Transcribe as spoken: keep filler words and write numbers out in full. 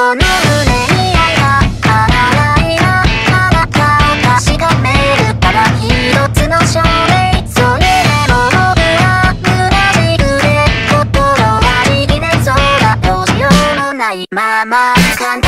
の胸に愛があらないな。あなたを確かめるただ一つの証明。それでも僕は虚しくて心は力んでそうだ。どうしようもないまま感